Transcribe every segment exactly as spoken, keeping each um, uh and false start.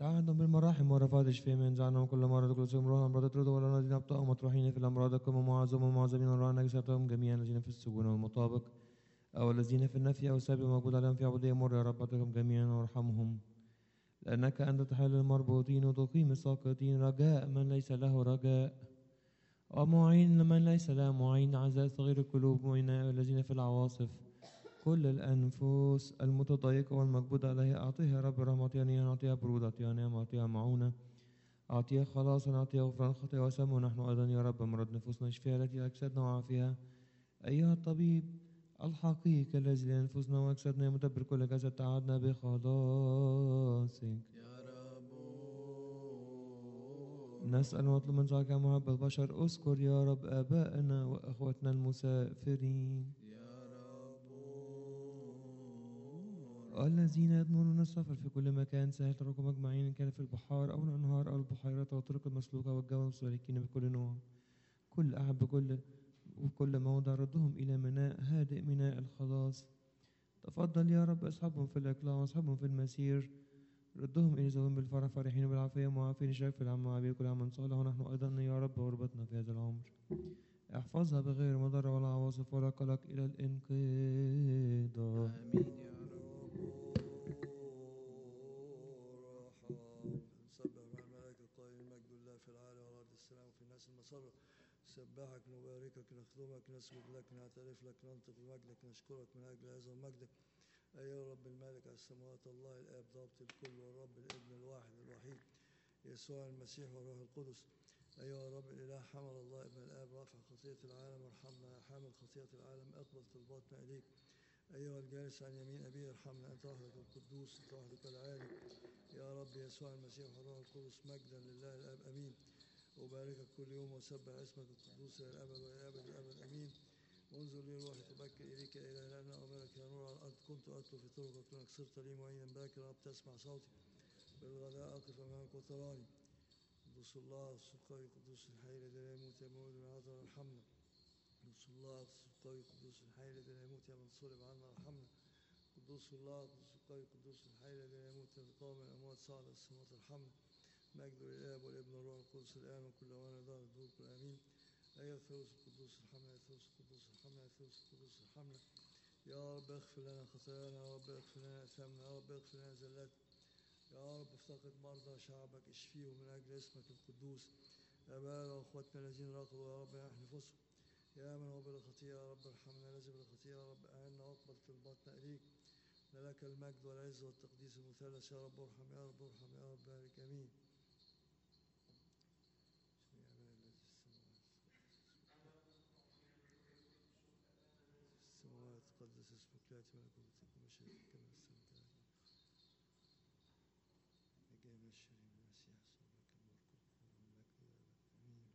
تعهدنا بالمراحم ورفعت شفي من جعلنا كل مرة كل سوم روحا مرة ترد ولا الذين أبطأوا مطروحين في الأمراض كما معظم المعظمين وراء نجساتهم جميعا الذين في السجون والمطابق أو الذين في النفي أو السبب الموجود عليهم في عبودية مر يا رب أتهم جميعا وارحمهم لأنك أنت تحل المربوطين وتقيم الساقطين رجاء من ليس له رجاء ومعين لمن ليس له معين عزاء صغير القلوب معين الذين في العواصف كل الأنفس المتضايقة والمكبوت عليها أعطيها يا رب رحمة أعطيها أعطيها برود أعطيها نعمة أعطيها معونة أعطيها خلاصا أعطيها غفران خطايا وسم ونحن أيضا يا رب مرض نفوسنا اشفيها التي أجسادنا وعافيها أيها الطبيب الحقيقي الذي لأنفسنا وأجسادنا مدبر كل جسد تعهدنا بخلاصك يا رب نسأل ونطلب من ذلك محب البشر اذكر يا رب آبائنا وأخواتنا المسافرين يا رب الذين يضمنون السفر في كل مكان سهل تركهم أجمعين إن كان في البحار أو الأنهار أو البحيرات أو الطرق المسلوكة والجو السالكين بكل نوع كل أحد بكل وكل موضع ردهم إلى ميناء هادئ ميناء الخلاص تفضل يا رب أصحابهم في الإقلاع وأصحابهم في المسير ردهم إلى زوجهم بالفرح فرحين بالعافية معافين شرك في العام وعبير كل عام صالح ونحن أيضا يا رب غربتنا في هذا العمر احفظها بغير مضرة ولا عواصف ولا قلق إلى الانقضاء آمين يا رب. نسبح مع الملائكة قائل المجد لله في العالي والأرض السلام وفي الناس المسرة نسبحك نباركك نخدمك نسجد لك نعترف لك ننطق بمجدك نشكرك من أجل هذا مجدك أيها رب الملك على السماوات الله الآب ضابط الكل والرب الابن الواحد الوحيد يسوع المسيح والروح القدس أيها الرب الإله حمل الله ابن الآب رفع خطية العالم ارحمنا يا حامل خطية العالم اقبل طلباتنا إليك أيها الجالس عن يمين أبي ارحمنا أنت وحدك القدوس أنت وحدك العالي يا رب يسوع المسيح والروح القدس مجدا لله الآب أمين أباركك كل يوم وسبح اسمك القدوس إلى الأبد وإلى أبد الأبد أمين انظر لي روحي تبكر إليك إلى لأن أمرك يا نور على الأرض كنت أطلب في طرقك كونك صرت لي معينا باكر رب تسمع صوتي بالغداء أقف أمامك وتراني قدوس الله القوي قدوس الحي الذي لا يموت يا مولد من عذر ارحمنا قدوس الله القوي قدوس الحي الذي لا يموت يا من صلب عنا ارحمنا قدوس الله قدوس القوي قدوس الحي الذي لا يموت يا قام من الأموات صعد السماوات ارحمنا مجد للآب والابن والروح القدس الآن وكل أوان دار الدور كل آمين أيها الثالوث القدوس ارحمنا يا الثالوث القدوس ارحمنا يا الثالوث القدوس ارحمنا يا رب اغفر لنا خطايانا يا رب اغفر لنا أثامنا يا رب اغفر لنا زلاتنا يا رب افتقد مرضى شعبك اشفيهم من أجل اسمك القدوس أبانا وأخواتنا الذين رقدوا يا رب يحن نفوسهم يا من هو بلا خطيئة يا رب ارحمنا الذي بلا خطيئة يا رب أعنا واقبل طلباتنا إليك لك المجد والعز والتقديس المثلث يا رب ارحم يا رب ارحم يا رب بارك آمين السماوات تقدس اسمك يأتي ملكوتك ومشيئتك كما في السماء كذلك نجينا الشريف المسيح صلبك الملك والمجد آمين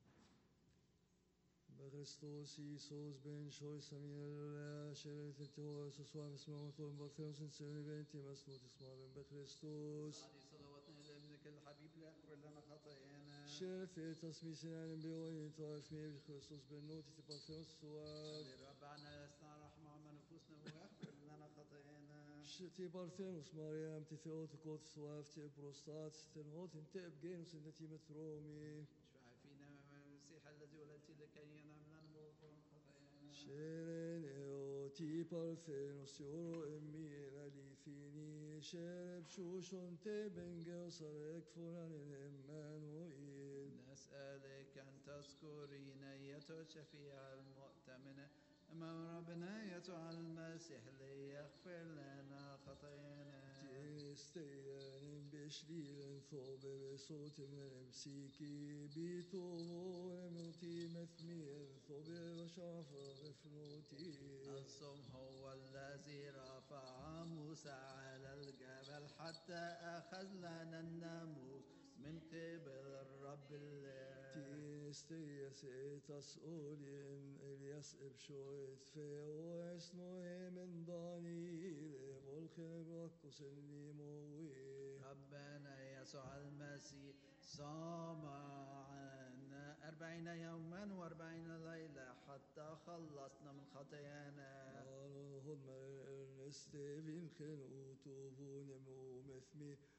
بخريستوس يسوس بن شوي سمين الولا شريت التهور يسوع اسمه وطول بطيوس سنسيني بنتي مسنوت اسمه بن بخريستوس هذه صلواتنا إلى ابنك الحبيب ليغفر لنا خطايانا شرف تصميم سنان بيوين طائف مي بخريستوس بن نوتي تبطيوس سواف للرب عنا يصنع رحمة عما نفوسنا ويغفر لنا خطايانا شتي بارثينوس مريم تثيوت كوت سواف تي بروستات تنهوت انتئب جينوس التي مترومي اشفع فينا من المسيح الذي ولدت لكي ينام لنا بغفران خطايانا شيرين ايوتي بارثينوس يورو امي الاليثيني شرب شوشون تبنجي وصرك فنان الامانوئيل نسألك أن تذكرين أيتها الشفيعة المؤتمنة أمام ربنا يسوع المسيح ليغفر لنا خطايانا تستيان بشليل ثوب بصوت من مسيكي بيتون موتي مثمير ثوب وشعف غفنوتي الصم هو الذي رفع موسى على الجبل حتى أخذ لنا الناموس من قبل الرب الله تستي تسؤولين الياس بشويت في واسنوه من ضنيل ملخن بوكس النموي ربنا يسوع المسيح صام عنا أربعين يوما وأربعين ليلة حتى خلصنا من خطايانا هم استيفين خنوتو نمو مثمي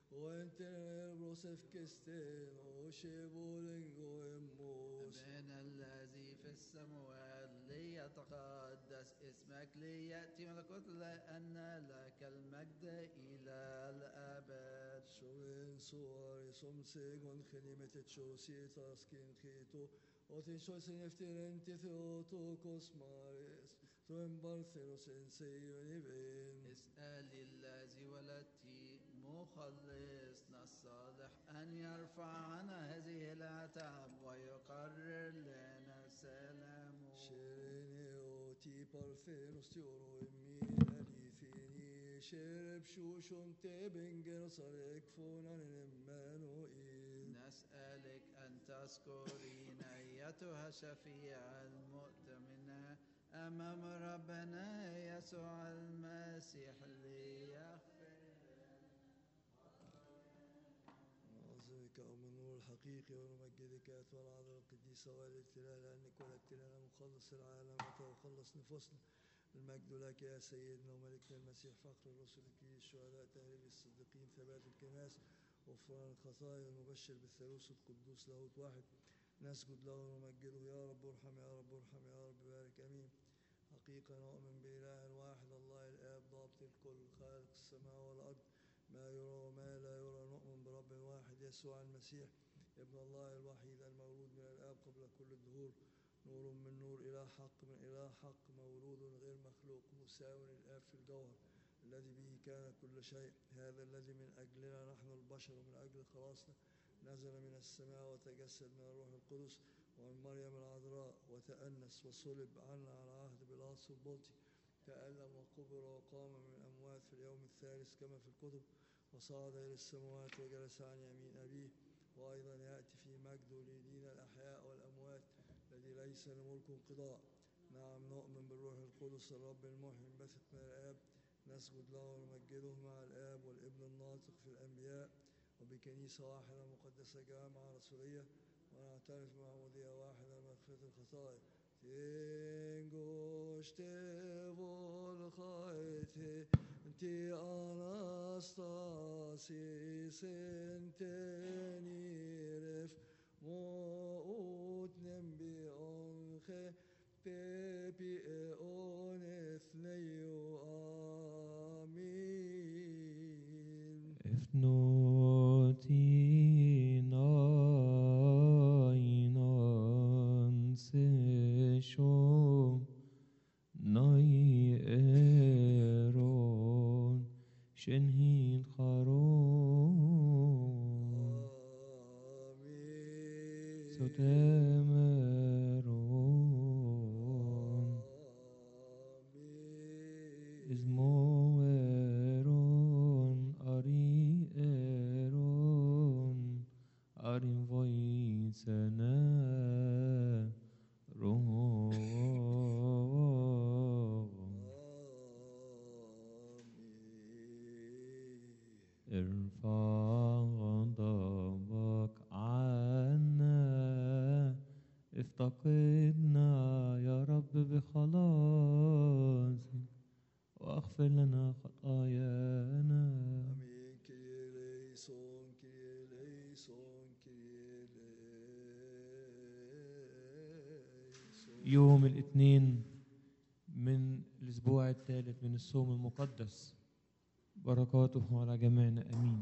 وانت بروسف كستين وشيبولنجو اموس أبانا الذي في السماوات ليتقدس اسمك ليأتي ملكوتك لأن لك المجد إلى الأبد. شوين سواري سمسيغون خنيمة تشوسي تاسكين خيتو وتشوي سنفترين تثوتو كوسماريس توين بارثيروس انسيوني بين. اسأل الذي ولدتي مخلصنا الصالح أن يرفع عنا هذه الأتعاب ويقرر لنا سلامه. شيريني اوتي بارثيروس تيورو امين اليثيني شرب شوشون تبنجر صارك فونان المانوئيل. نسألك أن تذكرين أيتها الشفيعة المؤتمنة أمام ربنا يسوع المسيح ليغفر. نعظمك أم النور الحقيقي ونمجدك أيتها العذراء القديسة والابتلاء لأنك ولدت لنا مخلص العالم وتخلص نفوسنا. المجد لك يا سيدنا وملكنا المسيح فخر الرسل الكريم الشهداء تهريب الصديقين ثبات الكنائس غفران الخطايا المبشر بالثالوث القدوس لاهوت واحد. نسجد له ونمجده يا رب ارحم يا رب ارحم يا رب بارك امين. حقيقة نؤمن بإله واحد الله الآب ضابط الكل خالق السماء والأرض ما يرى وما لا يرى. نؤمن برب واحد يسوع المسيح ابن الله الوحيد المولود من الآب قبل كل الدهور نور من نور إله حق من إله حق مولود غير مخلوق مساو للآب في الجوهر الذي به كان كل شيء. هذا الذي من أجلنا نحن البشر ومن أجل خلاصنا نزل من السماء وتجسد من الروح القدس ومن مريم العذراء وتأنس وصلب عنا على عهد بيلاطس البلطي تألم وقبر وقام من الأموات في اليوم الثالث كما في الكتب وصعد إلى السماوات وجلس عن يمين أبيه وأيضا يأتي في مجده ليدين الأحياء والأموات الذي ليس لملك انقضاء. نعم نؤمن بالروح القدس الرب المحيي البثق من الآب نسجد له ونمجده مع الآب والابن الناطق في الأنبياء وبكنيسة واحدة مقدسة جامعة رسولية ونعترف بمعمودية واحدة لمغفرة الخطايا. تنجوش تبول خايتي انتي أناستاسيس انتنيرف موت نمبي أنخي بيبي اون اثنيو آمين. Ifnoti nainan seshom nai eron shenhin charon آمين. sotemeron آمين. izmoeron ari eron arim voitsene roho ارفع غضبك عنا افتقدنا يا رب بخلاصك واغفر لنا خطايانا. آمين. كيري ليسون كيري ليسون كيري ليسون. يوم الاثنين من الاسبوع الثالث من الصوم المقدس بركاته على جميعنا امين.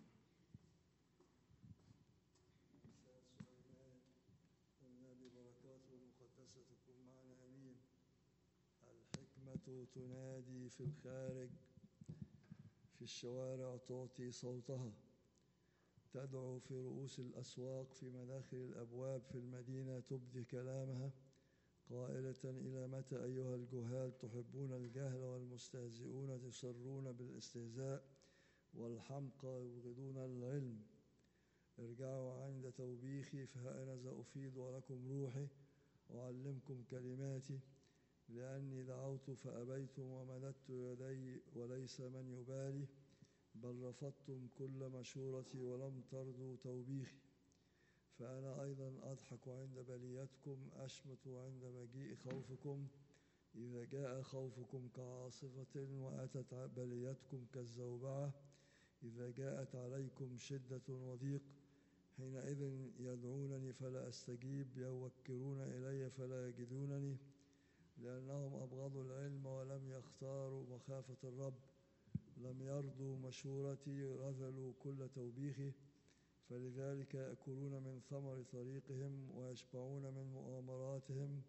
النبي بركاته المقدسة تكون معنا امين. الحكمة تنادي في الخارج في الشوارع تعطي صوتها تدعو في رؤوس الأسواق في مداخل الأبواب في المدينة تبدي كلامها قائلة إلى متى أيها الجهال تحبون الجهل والمستهزئون تسرون بالاستهزاء والحمقى يبغضون العلم. ارجعوا عند توبيخي فهأنذا أفيض لكم روحي أعلمكم كلماتي لأني دعوت فأبيتم ومددت يدي وليس من يبالي بل رفضتم كل مشورتي ولم ترضوا توبيخي. فأنا أيضا أضحك عند بليتكم أشمت عند مجيء خوفكم إذا جاء خوفكم كعاصفة وأتت بليتكم كالزوبعة إذا جاءت عليكم شدة وضيق حينئذ يدعونني فلا أستجيب، يوكرون إلي فلا يجدونني، لأنهم أبغضوا العلم ولم يختاروا مخافة الرب، لم يرضوا مشورتي، رذلوا كل توبيخي، فلذلك يأكلون من ثمر طريقهم ويشبعون من مؤامراتهم،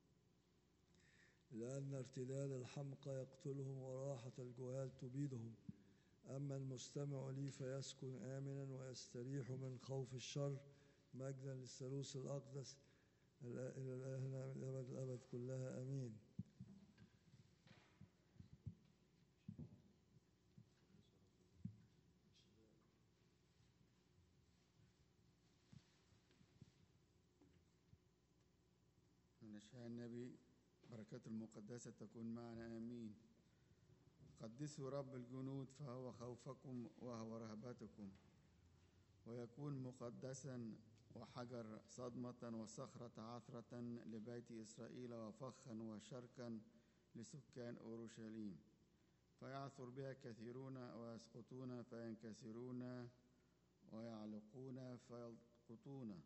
لأن ارتداد الحمقى يقتلهم وراحة الجهال تبيدهم. أما المستمع لي فيسكن آمنا ويستريح من خوف الشر. مجدا للثالوث الأقدس إلى إلهنا من الأبد الأبد كلها آمين. من أشياء النبي بركات المقدسة تكون معنا آمين. قدسوا رب الجنود فهو خوفكم وهو رهبتكم، ويكون مقدسا وحجر صدمة وصخرة عثرة لبيت إسرائيل وفخا وشركا لسكان أورشليم، فيعثر بها كثيرون ويسقطون فينكسرون ويعلقون فيلقطون.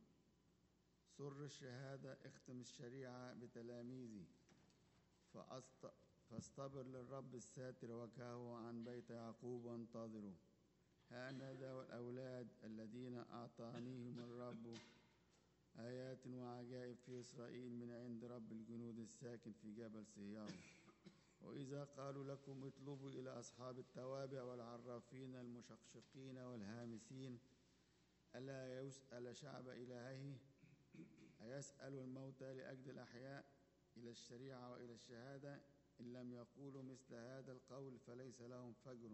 سر الشهادة اختم الشريعة بتلاميذي، فأست... فاستبر للرب الساتر وجهه عن بيت يعقوب وانتظروا. هانذا والأولاد الذين أعطانيهم الرب آيات وعجائب في إسرائيل من عند رب الجنود الساكن في جبل صهيون. وإذا قالوا لكم اطلبوا إلى أصحاب التوابع والعرافين المشقشقين والهامسين، ألا يسأل شعب إلهه؟ أيسأل الموتى لأجل الأحياء؟ إلى الشريعة وإلى الشهادة. إن لم يقولوا مثل هذا القول فليس لهم فجر.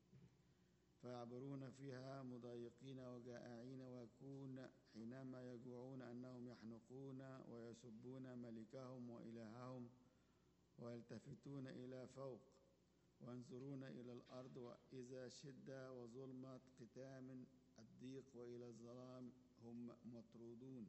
فيعبرون فيها مضايقين وجائعين، ويكون حينما يجوعون أنهم يحنقون ويسبون ملكهم وإلههم، ويلتفتون إلى فوق وينظرون إلى الأرض، وإذا شدة وظلمة قتام الضيق وإلى الظلام هم مطرودون.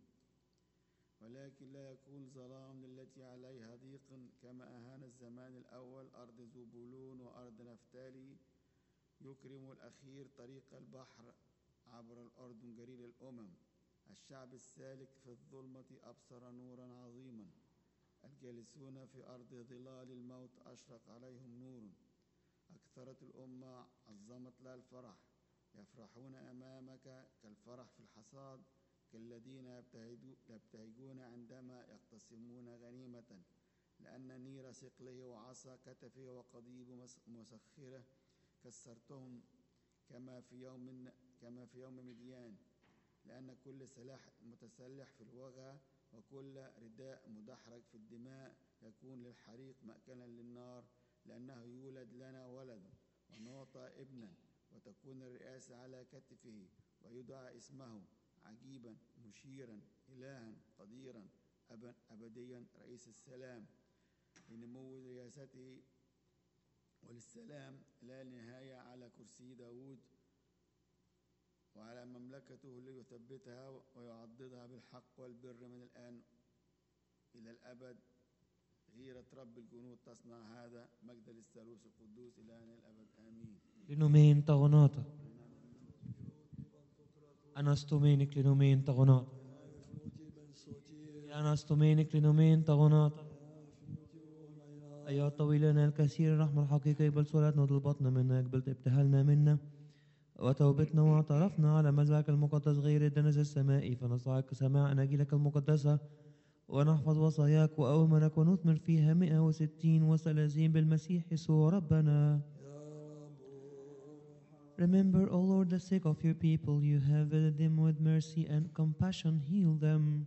ولكن لا يكون ظلام للتي عليها ضيق كما أهان الزمان الأول أرض زبولون وأرض نفتالي. يكرم الأخير طريق البحر عبر الأردن جليل الأمم. الشعب السالك في الظلمة أبصر نورا عظيما. الجالسون في أرض ظلال الموت أشرق عليهم نور. أكثرت الأمة عظمت لها الفرح. يفرحون أمامك كالفرح في الحصاد، كالذين يبتهجون عندما يقتسمون غنيمة. لأن نير ثقله وعصا كتفه وقضيب مسخرة كسرتهم كما في يوم كما في يوم مديان. لأن كل سلاح متسلح في الوغى وكل رداء مدحرج في الدماء يكون للحريق مأكلا للنار. لأنه يولد لنا ولد ونعطى ابنا، وتكون الرئاسة على كتفه، ويدعى اسمه عجيبا، مشيرا، إلها، قديرا، أبا أبديا، رئيس السلام. لنمو رياسته وللسلام لا نهاية على كرسي داود وعلى مملكته ليثبتها ويعضدها بالحق والبر من الآن إلى الأبد. غيرة رب الجنود تصنع هذا. مجد للثالوث القدوس إلهنا الأبد آمين. لنومين تغناطة أنستومينك لنومين تغناطة أنستومينك لنومين تغناطة. أيها طويلنا الكثير الرحمة الحقيقية، بل صلاتنا طلبتنا منك، بل ابتهلنا منا وتوبتنا واعترفنا على مذبحك المقدس غير الدنس السمائي، فنستحق سماع أناجيلك المقدسة ونحفظ وصاياك وأوامرك ونثمر فيها مئة وستين وثلاثين بالمسيح يسوع ربنا. Remember, O Lord, the sake of your people, you have visited them with mercy and compassion, heal them.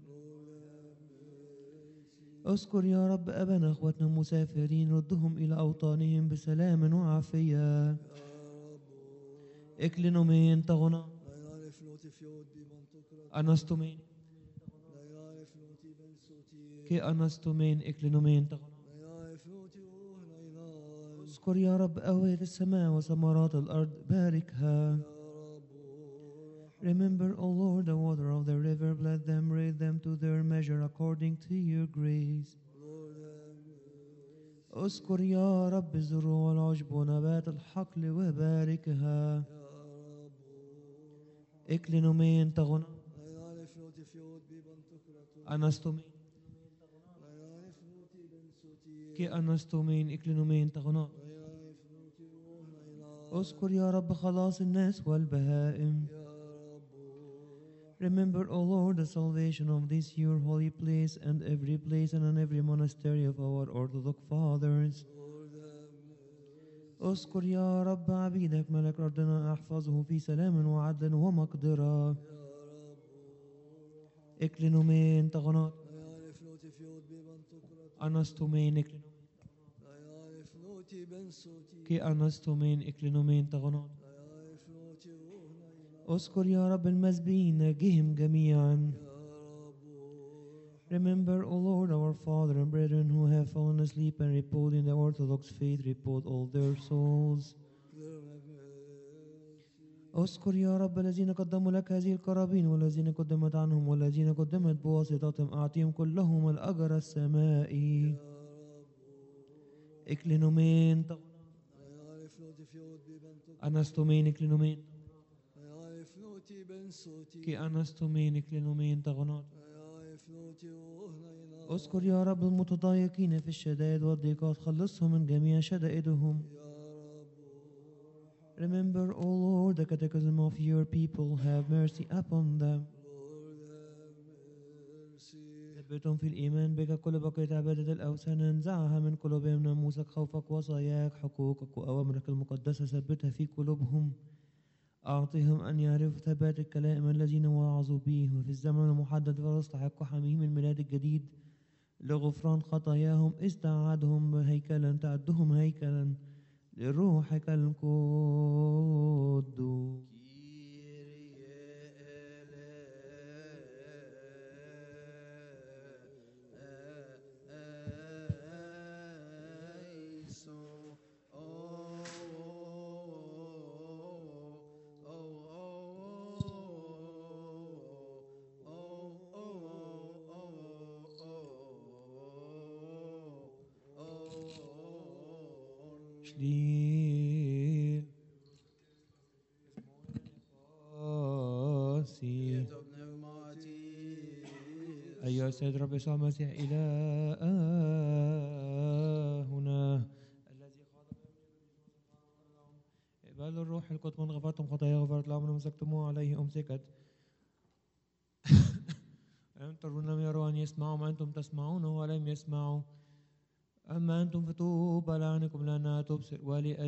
اذكر يا رب أبنا أخوتنا المسافرين، ردهم إلى أوطانهم بسلام وعافية. اكلنومين تغنى أنستومين كي أنستومين اكلنومين تغنى. اذكر يا رب أواد السماء وثمرات الأرض، باركها. Remember, O Lord, the water of the river, let them raise them to their measure according to your grace. اذكر يا رب الزروع والعشب ونبات الحقل وباركها. إكلينومين تغنى Laiale floti fiot biban tukrato. أنستومين Laiale floti ben sotie. كي أنستومين إكلينومين تغنى Laiale floti ruhna ila. اذكر يا رب خلاص الناس والبهائم. Ya Rabbu. Remember, O Lord, the salvation of this your holy place and every place and on every monastery of our Orthodox fathers. Lord have mercy. اذكر يا رب عبيدك ملك أرضنا احفظه في سلام وعدل ومقدرة. Ya Rabbu. إكلينومين تغنى Laiale floti fiot biban tukrato. أنستومين إكلينومين Laiale floti ben sotie. كي أنستومين إكلينومين تغنى Laiale floti ruhna ila. اذكر يا رب المسبين ناجهم جميعا. Ya Rabbu. Remember, O Lord, our Father and brethren who have fallen asleep and repose in the Orthodox faith, repose all their souls. Lord have mercy. اذكر يا رب الذين قدموا لك هذه القرابين والذين قدمت عنهم والذين قدمت بواسطتهم أعطيهم كلهم الأجر السمائي. Ya Rabbu. إكلينومين تغنى Laiale floti fiot biban tukrato. أنستومين إكلينومين Laiale floti ben sotie. كي أنستومين إكلينومين تغنى Laiale floti ruhna ila. اذكر يا رب المتضايقين في الشدائد والضيقات خلصهم من جميع شدائدهم. Ya Rabbu. Remember, O Lord, the catechism of your people, have mercy upon them. Lord have mercy. ثبتهم في الإيمان بك كل بقية عبادة الأوثان انزعها من قلوبهم ناموسك خوفك وصاياك حقوقك وأوامرك المقدسة ثبتها في قلوبهم. أعطهم أن يعرفوا ثبات الكلام الذين وعظوا به وفي الزمن المحدد فيستحقوا حميم الميلاد الجديد لغفران خطاياهم إذ تعدهم هيكلا تعدهم هيكلا لروحك القدوس. شليل قاسي أيها السيد رب يسوع المسيح إلهنا الذي خاض اقبلوا الروح القدس من غفرتم خطايا غفرت لهم ومسكتموه عليه أمسكت. ألم ترون لم يروا أن يسمعوا ما أنتم تسمعون ولم يسمعوا. أما أنتم فتوبى لعنكم لأنها تبصر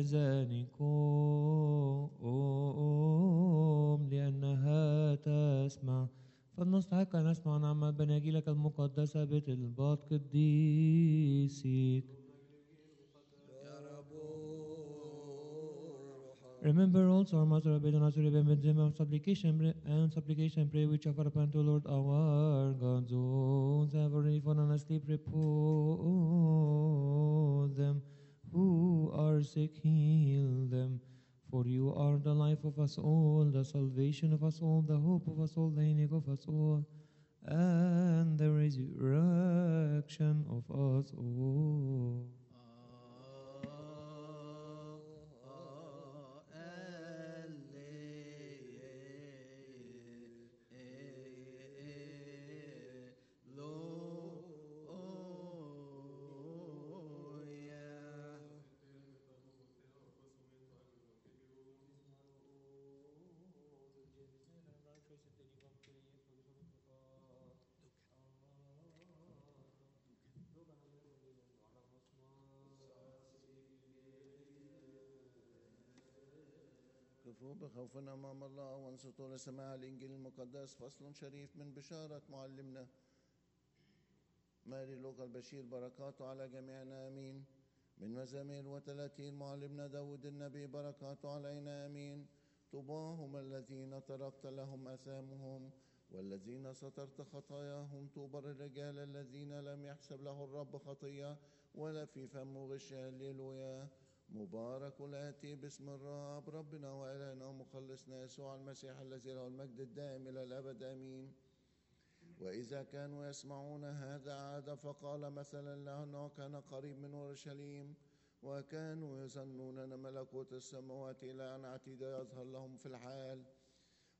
ولأذانكم لأنها تسمع. فلنستحق أن نسمع نعمة بناجيلك المقدسة بطلبات قديسك. Remember also our Master of Bedouin with them of supplication and supplication pray which offer upon to Lord our God. Those have already fallen asleep, repose them. Who are sick, heal them. For you are the life of us all, the salvation of us all, the hope of us all, the healing of us all, and the resurrection of us all. كفوا بخوفنا أمام الله وانصتوا لسماع الإنجيل المقدس. فصل شريف من بشارة معلمنا ماري لوقا البشير بركاته على جميعنا آمين. من مزامير وثلاثين معلمنا داود النبي بركاته علينا آمين. طوباهم الذين تركت لهم أثامهم والذين سترت خطاياهم. طوبى الرجال الذين لم يحسب له الرب خطية ولا في فمه غش. هللويا. مبارك الآتي باسم الرب ربنا وإلهنا ومخلصنا يسوع المسيح الذي له المجد الدائم إلى الأبد آمين. وإذا كانوا يسمعون هذا عاد فقال مثلا لأنه كان قريب من أورشليم وكانوا يظنون أن ملكوت السماوات إلى أن عتيد يظهر لهم في الحال.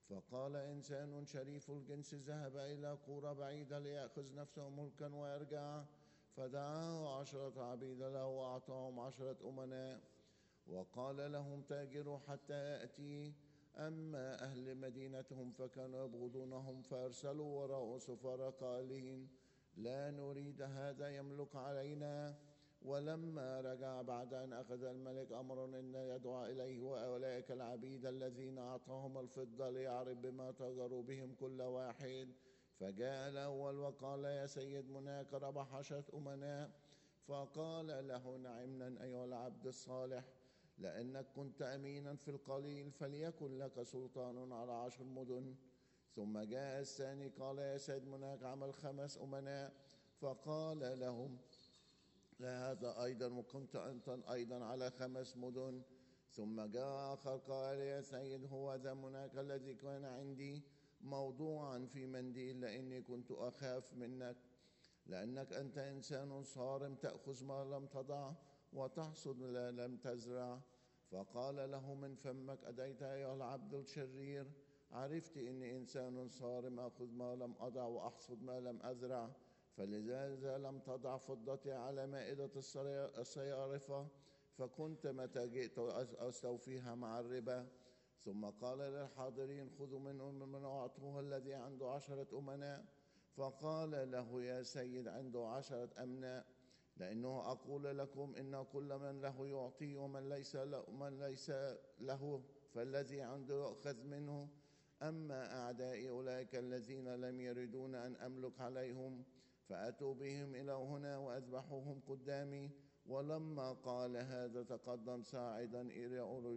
فقال إنسان شريف الجنس ذهب إلى قرى بعيدة ليأخذ نفسه ملكا ويرجع، فدعاه عشرة عبيد له وأعطاهم عشرة أمناء، وقال لهم تاجروا حتى يأتي. أما أهل مدينتهم فكانوا يبغضونهم، فأرسلوا وراء سفراء قائلين لا نريد هذا يملك علينا. ولما رجع بعد أن أخذ الملك أمر أن يدعو إليه وأولئك العبيد الذين أعطاهم الفضة ليعرف بما تاجروا بهم كل واحد. فجاء الأول وقال يا سيد مناك ربح عشرة أمناء. فقال له نعما أيها العبد الصالح، لأنك كنت أمينا في القليل فليكن لك سلطان على عشر مدن. ثم جاء الثاني قال يا سيد مناك عمل خمس أمناء. فقال لهم لا هذا أيضا وكنت أنت أيضا على خمس مدن. ثم جاء آخر قال يا سيد هو ذا مناك الذي كان عندي موضوعا في منديل، لأني كنت أخاف منك، لأنك أنت إنسان صارم تأخذ ما لم تضع وتحصد ما لم تزرع. فقال له من فمك أديت أيها العبد الشرير، عرفت إني إنسان صارم أخذ ما لم أضع وأحصد ما لم أزرع، فلذا لم تضع فضتي على مائدة الصيارفة، فكنت متى جئت أستوفيها مع الربا. ثم قال للحاضرين خذوا منه من أعطوه الذي عنده عشرة أمناء. فقال له يا سيد عنده عشرة أمناء، لأنه أقول لكم إن كل من له يعطي ومن ليس له, من ليس له فالذي عنده يؤخذ منه. أما أعدائي أولئك الذين لم يردون أن أملك عليهم فأتوا بهم إلى هنا وأذبحوهم قدامي. ولما قال هذا تقدم صاعدا إلى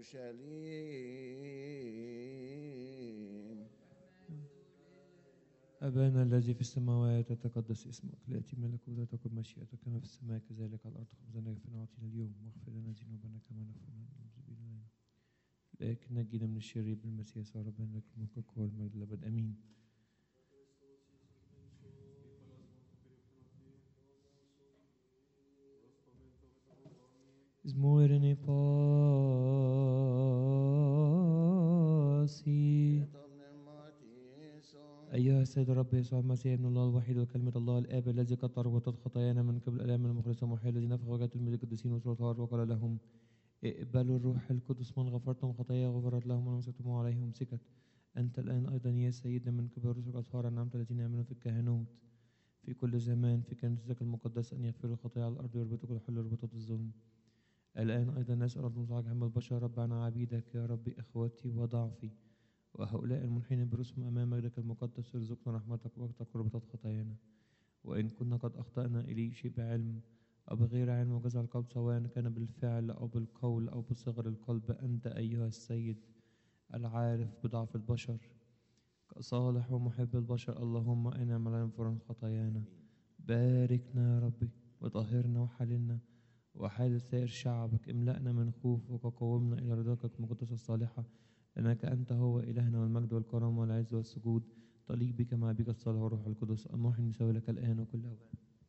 أورشليم. أبانا الذي في السماوات يتقدس اسمك، ليأتي ملكوتك، تكن مشيئتك كما في السماء كذلك على الأرض. خبزنا كفنا أعطينا اليوم، واغفر لنا ذنوبنا كما نغفر للمذنبين إلينا، لكن نجينا من الشرير بالمسيح يسوع ربنا، لك الملك والقوة والمجد للأبد آمين. Zmorene pasi أيها السيد الرب يسوع المسيح ابن الله الوحيد وكلمة الله الآب الذي قد ربطت خطايانا من قبل الآلام المخلصة ومحيا الذي نفخ وجهة الملك القديسين والسلطان وقال لهم اقبلوا الروح القدس، من غفرتم خطايا غفرت لهم ومن مسكتم عليهم سكت. أنت الآن أيضا يا سيدنا من قبل الرسل الأطهار أنعمت الذين يعملون في الكهنوت في كل زمان في كنيستك المقدسة أن يغفروا الخطايا على الأرض ويربطوا كل حل ربطة الظلم. الآن أيضا نسأل المصعد عم البشر ربنا عبيدك يا ربي إخوتي وضعفي وهؤلاء المنحنين برسم أمام مجدك المقدس، ارزقنا رحمتك وقتك وربطت خطايانا، وإن كنا قد أخطأنا إليك شيء بعلم أو بغير علم وجزع القلب، سواء كان بالفعل أو بالقول أو بصغر القلب، أنت أيها السيد العارف بضعف البشر كصالح ومحب البشر، اللهم انعم علينا غفران خطايانا. باركنا يا ربي وطهرنا وحللنا وحال سائر شعبك، املأنا من خوفك وقومنا إلى رضاك المقدسة الصالحة، لأنك أنت هو إلهنا والمجد والكرم والعز والسجود تليق بك مع بك الصالح والروح القدس المحن يساوي لك الآن وكل أوان.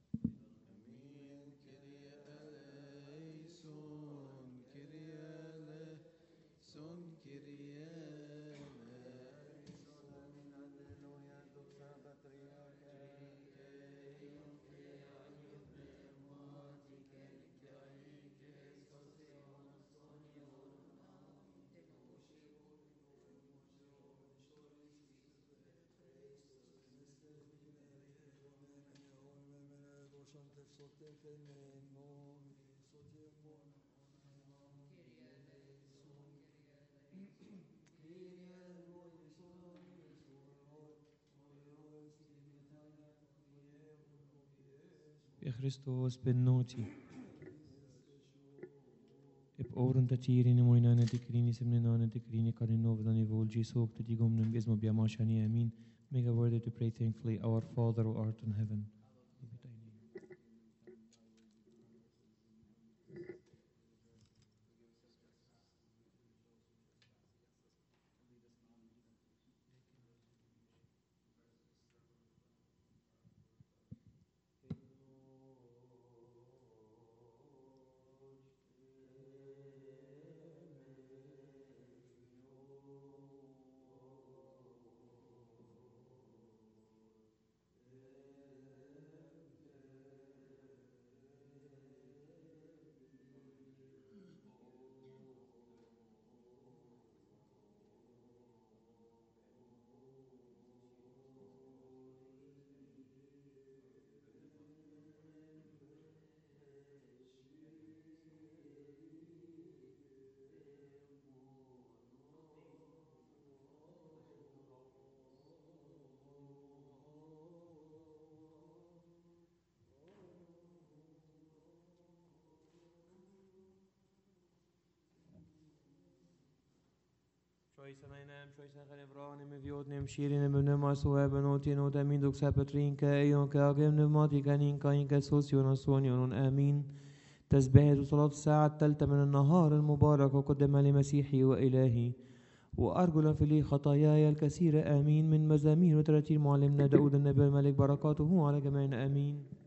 Christos benoti. Ep oren tatirini moinane tikrini semninane tikrini karinovdani volji sok tatigomnem gizmo biamashani amin. Make a worthy to pray thankfully, our Father who art in heaven. Sjøisaneinam, sjøisangen Ibrahim, Vjotnim, Shirin, Bnema, Sueben, Otin, Otamin, Duxa, Petrinka, Eion, Kagem, Nemati, Kanin, Kainka, Sosyon, Sonion, آمين. تسبيحة صلاة الساعة الثالثة من النهار المبارك وقدم لمسيحي وإلهي وأرجل في لي خطاياي الكثيرة آمين. من مزامير وتراتيل معلمنا داود النبي الملك بركاته على جميعنا آمين.